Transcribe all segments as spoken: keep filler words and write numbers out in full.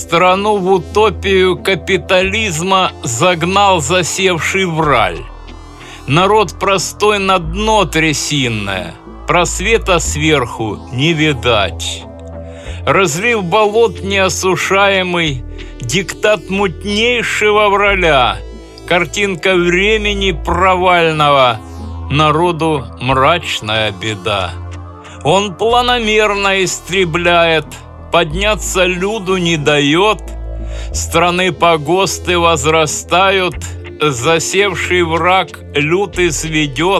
Страну в утопию капитализма загнал засевший враль. Народ простой на дно трясинное, просвета сверху не видать. Разлив болот неосушаемый, диктат мутнейшего враля, картинка времени провального, народу мрачная беда. Он планомерно истребляет, подняться люду не дает, страны погосты возрастают, засевший враг лютый сведет.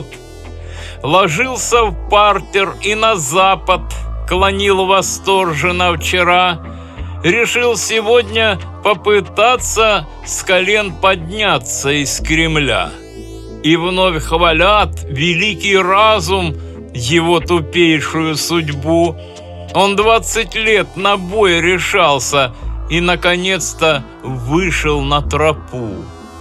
Ложился в партер и на запад, клонил восторженно вчера, решил сегодня попытаться с колен подняться из Кремля. И вновь хвалят великий разум, его тупейшую судьбу. Он двадцать лет на бой решался и, наконец-то, вышел на тропу.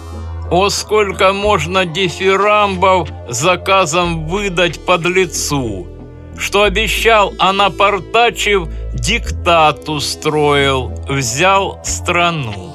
О, сколько можно дифирамбов заказом выдать подлецу, что обещал, а напортачив, диктат устроил, взял страну.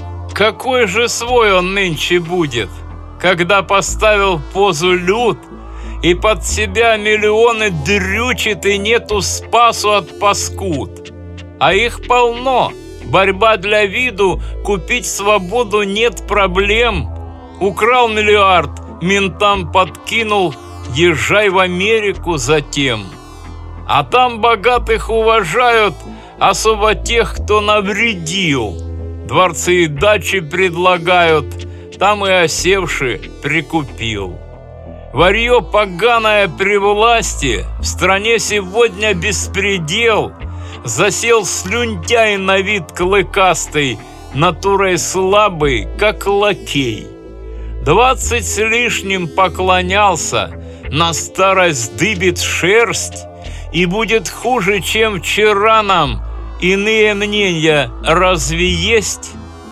Какой же свой он нынче будет, когда поставил в позу люд и под себя миллионы дрючит, и нету спасу от паскуд? А их полно, борьба для виду, купить свободу нет проблем. Украл миллиард, ментам подкинул, езжай в Америку затем. А там богатых уважают, особо тех, кто навредил. Дворцы и дачи предлагают, там и осевший прикупил. Варье поганое при власти, в стране сегодня беспредел. Засел слюнтяй на вид клыкастый, натурой слабый, как лакей. Двадцать с лишним поклонялся, на старость дыбит шерсть, и будет хуже, чем вчера нам. Иные мнения разве есть?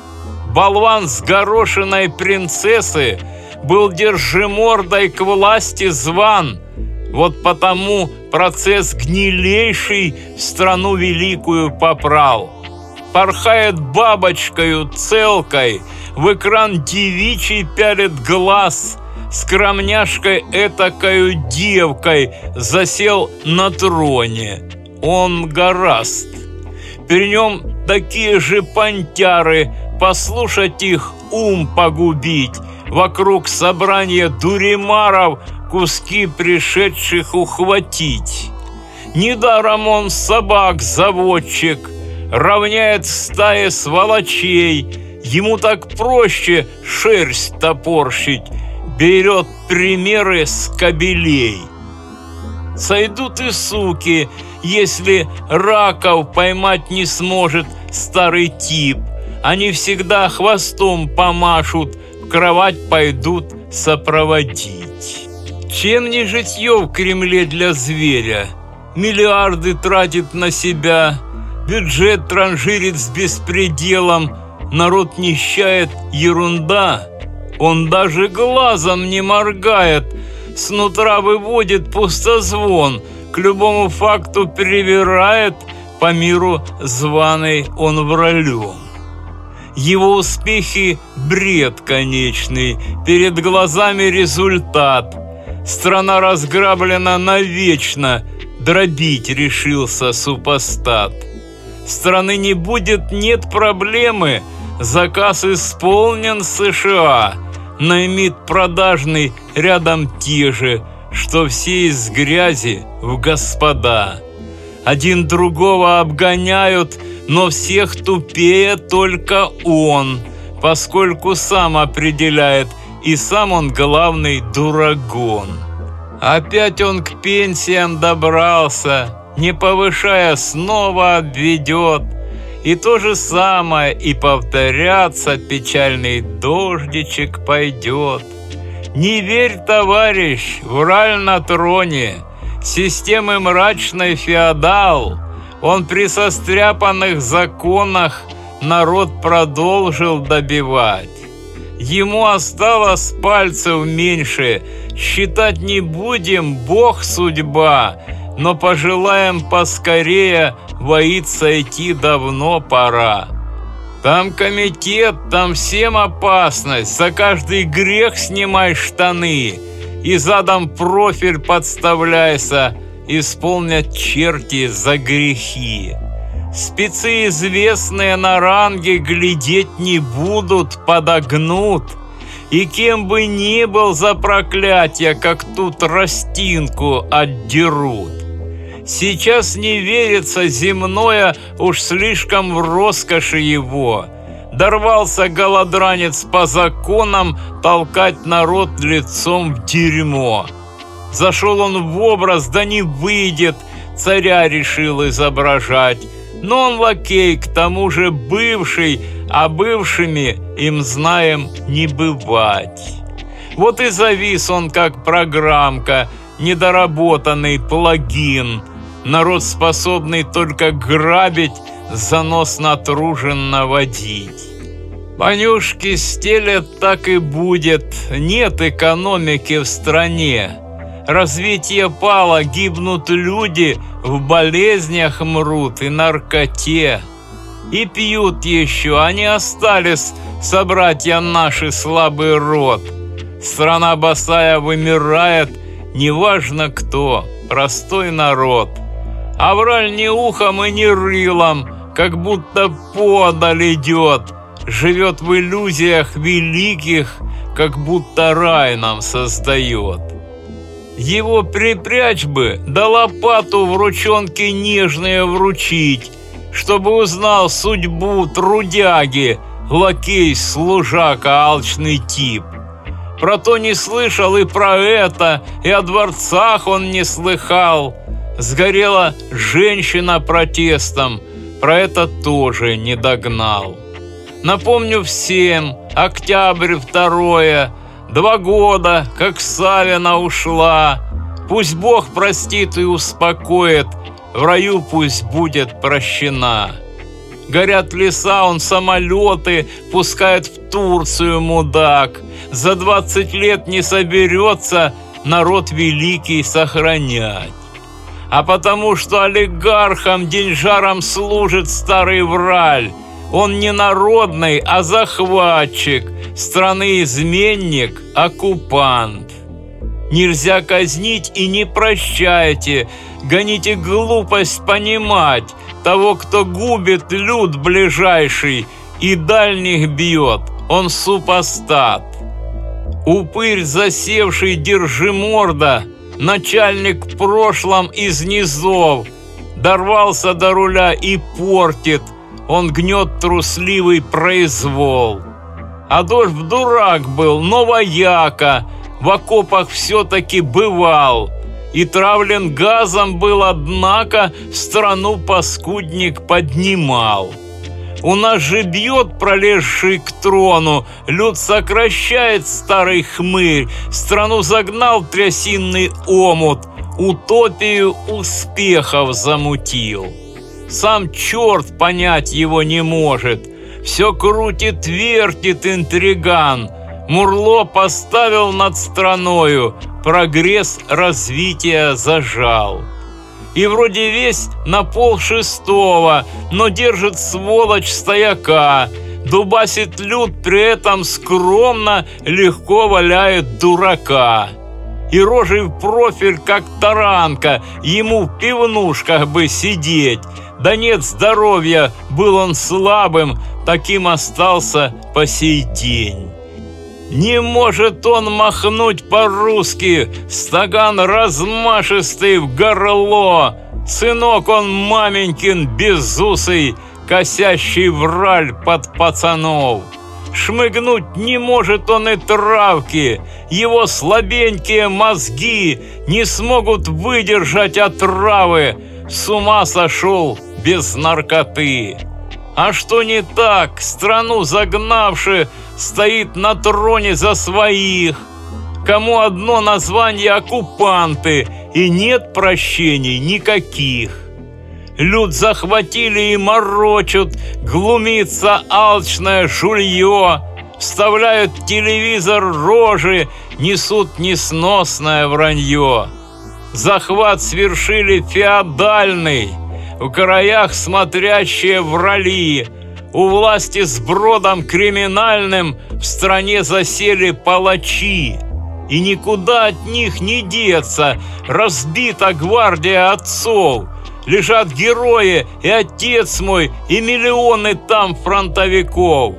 Болван с горошиной принцессы был держимордой к власти зван. Вот потому процесс гнилейший в страну великую попрал. Порхает бабочкою целкой, в экран девичий пялит глаз, скромняшкой этакою девкой засел на троне. Он гораст. При нем такие же понтяры, послушать их ум погубить, вокруг собрания дуримаров куски пришедших ухватить. Недаром он собак-заводчик, равняет стаи сволочей, ему так проще шерсть топорщить, берет примеры с кобелей. Сойдут и суки, если раков поймать не сможет старый тип. Они всегда хвостом помашут, в кровать пойдут сопроводить. Чем не житье в Кремле для зверя? Миллиарды тратит на себя, бюджет транжирит с беспределом, народ нищает, ерунда. Он даже глазом не моргает, снутра выводит пустозвон, к любому факту привирает, по миру званый он вралем. Его успехи – бред конечный, перед глазами результат. Страна разграблена навечно, дробить решился супостат. Страны не будет, нет проблемы, заказ исполнен США. Наймит продажный рядом те же, что все из грязи в господа. Один другого обгоняют, но всех тупее только он, поскольку сам определяет, и сам он главный дурагон. Опять он к пенсиям добрался, не повышая, снова обведет. И то же самое и повторяться печальный дождичек пойдет. Не верь, товарищ, враль на троне, системы мрачной феодал. Он при состряпанных законах народ продолжил добивать. Ему осталось пальцев меньше, считать не будем, Бог судьба, но пожелаем поскорее, воиться идти давно пора. Там комитет, там всем опасность, за каждый грех снимай штаны и задом профиль подставляйся, исполнят черти за грехи. Спецы известные на ранге глядеть не будут, подогнут, и кем бы ни был за проклятие, как тут растинку отдерут. Сейчас не верится земное, уж слишком в роскоши его. Дорвался голодранец по законам толкать народ лицом в дерьмо. Зашел он в образ, да не выйдет, царя решил изображать. Но он лакей, к тому же бывший, а бывшими им, знаем, не бывать. Вот и завис он, как программка, недоработанный плагин. Народ, способный только грабить, занос натруженно водить. Понюшки стелят, так и будет, нет экономики в стране. Развитие пало, гибнут люди, в болезнях мрут и наркоте. И пьют еще, они остались, собратья наши, слабый род. Страна босая вымирает, неважно кто, простой народ. А враль ни ухом и ни рылом, как будто подаль идет, живет в иллюзиях великих, как будто рай нам создает. Его припрячь бы, да лопату в ручонке нежные вручить, чтобы узнал судьбу трудяги, лакей, служака, алчный тип. Про то не слышал и про это, и о дворцах он не слыхал. Сгорела женщина протестом, про это тоже не догнал. Напомню всем, октябрь второе, два года, как Савина ушла. Пусть Бог простит и успокоит, в раю пусть будет прощена. Горят леса, он самолеты пускает в Турцию, мудак. За двадцать лет не соберется народ великий сохранять. А потому что олигархам, деньжарам служит старый враль. Он не народный, а захватчик, страны-изменник, оккупант. Нельзя казнить и не прощайте, гоните глупость понимать того, кто губит люд ближайший и дальних бьет, он супостат. Упырь засевший держиморда, начальник в прошлом из низов, дорвался до руля и портит, он гнет трусливый произвол. Адольф дурак был, но вояка, в окопах все-таки бывал, и травлен газом был, однако страну паскудник поднимал. У нас же бьет пролезший к трону, люд сокращает старый хмырь, страну загнал в трясинный омут, утопию успехов замутил. Сам черт понять его не может, все крутит-вертит интриган, Мурло поставил над страною, прогресс развития зажал. И вроде весь на пол шестого, но держит сволочь стояка, дубасит люд, при этом скромно, легко валяет дурака. И рожей в профиль, как таранка, ему в пивнушках бы сидеть. Да нет здоровья, был он слабым, таким остался по сей день. Не может он махнуть по-русски, стакан размашистый в горло. Сынок он маменькин безусый, косящий враль под пацанов. Шмыгнуть не может он и травки, его слабенькие мозги не смогут выдержать отравы, с ума сошел без наркоты. А что не так, страну загнавши, стоит на троне за своих, кому одно название оккупанты, и нет прощений никаких. Люд захватили и морочат, глумится алчное жулье, вставляют в телевизор рожи, несут несносное вранье. Захват свершили феодальный, в краях смотрящие врали, У власти с бродом криминальным в стране засели палачи, и никуда от них не деться. Разбита гвардия отцов, лежат герои и отец мой, и миллионы там фронтовиков.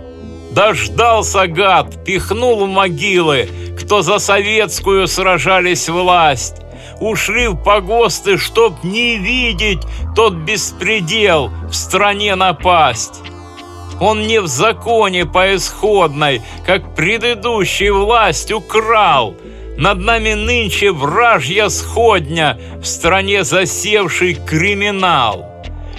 Дождался гад, пихнул в могилы, кто за советскую сражались власть. Ушли в погосты, чтоб не видеть тот беспредел в стране напасть. Он не в законе поисходной, как предыдущий власть украл. Над нами нынче вражья сходня, в стране засевший криминал.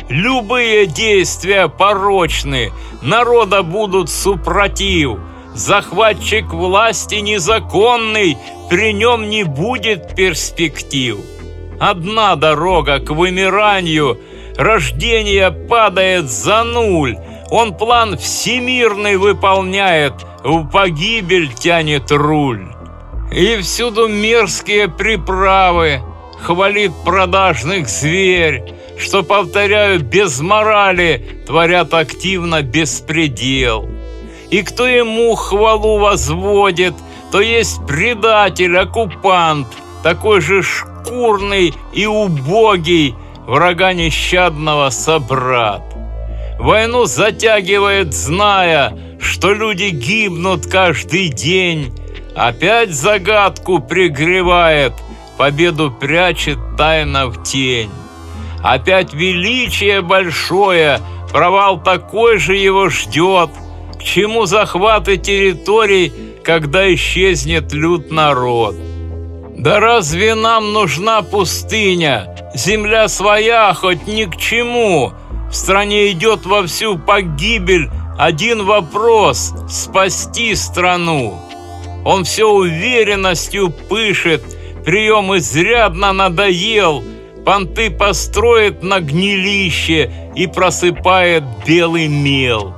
Любые действия порочны, народа будут супротив. Захватчик власти незаконный, при нем не будет перспектив. Одна дорога к вымиранию, рождение падает за нуль. Он план всемирный выполняет, в погибель тянет руль. И всюду мерзкие приправы, хвалит продажных зверь, что, повторяю, без морали творят активно беспредел. И кто ему хвалу возводит, то есть предатель, оккупант, такой же шкурный и убогий, врага нещадного собрат. Войну затягивает, зная, что люди гибнут каждый день. Опять загадку пригревает, победу прячет тайно в тень. Опять величие большое, провал такой же его ждет. К чему захваты территорий, когда исчезнет люд народ? Да разве нам нужна пустыня? Земля своя хоть ни к чему. В стране идет вовсю погибель. Один вопрос – спасти страну. Он все уверенностью пышет, прием изрядно надоел. Понты построит на гнилище и просыпает белый мел.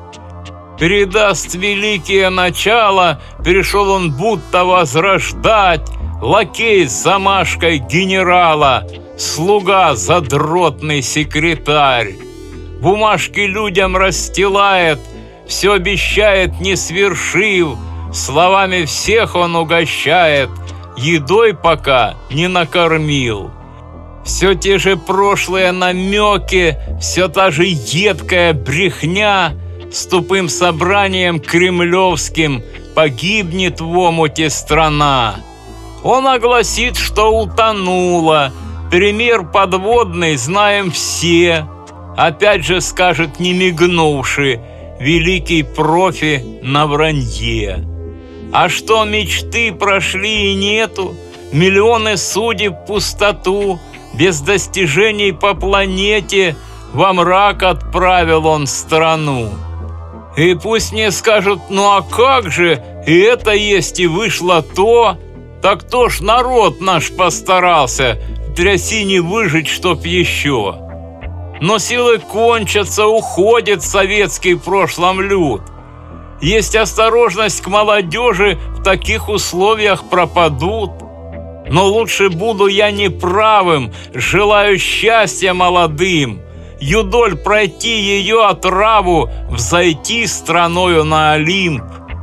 Передаст великие начала, пришел он будто возрождать. Лакей с замашкой генерала, слуга задротный секретарь. Бумажки людям расстилает, все обещает, не свершив. Словами всех он угощает, едой пока не накормил. Все те же прошлые намеки, все та же едкая брехня. С тупым собранием кремлевским погибнет в омуте страна. Он огласит, что утонула. Пример подводный знаем все. Опять же скажет, не мигнувши, великий профи на вранье. А что мечты прошли и нету, миллионы судеб в пустоту, без достижений по планете во мрак отправил он страну. И пусть мне скажут, ну а как же, и это есть, и вышло то, так то ж народ наш постарался в трясине выжить, чтоб еще. Но силы кончатся, уходит советский в прошлом люд. Есть осторожность к молодежи, в таких условиях пропадут. Но лучше буду я неправым, желаю счастья молодым. Юдоль пройти ее отраву, взойти страною на Олимп.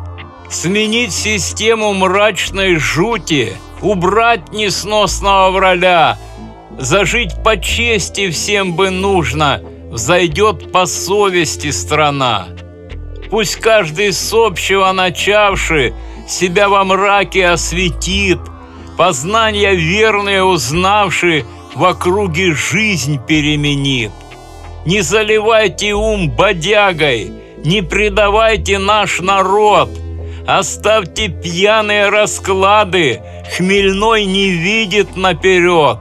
Сменить систему мрачной жути, убрать несносного враля. Зажить по чести всем бы нужно, взойдет по совести страна. Пусть каждый с общего начавший себя во мраке осветит, познания верные узнавший в округе жизнь переменит. Не заливайте ум бодягой, не предавайте наш народ, оставьте пьяные расклады, хмельной не видит наперед.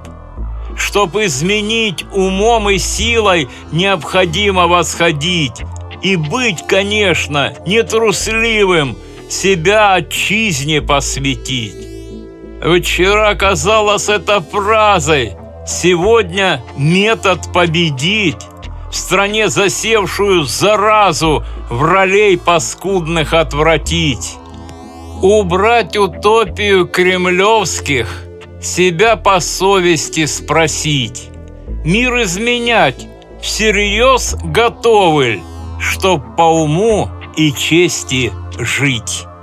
Чтоб изменить умом и силой, необходимо восходить и быть, конечно, нетрусливым, себя отчизне посвятить. Вчера казалось это фразой, сегодня метод победить. В стране засевшую заразу вралей паскудных отвратить. Убрать утопию кремлевских, себя по совести спросить. Мир изменять всерьез готовы ль? чтоб по уму и чести жить.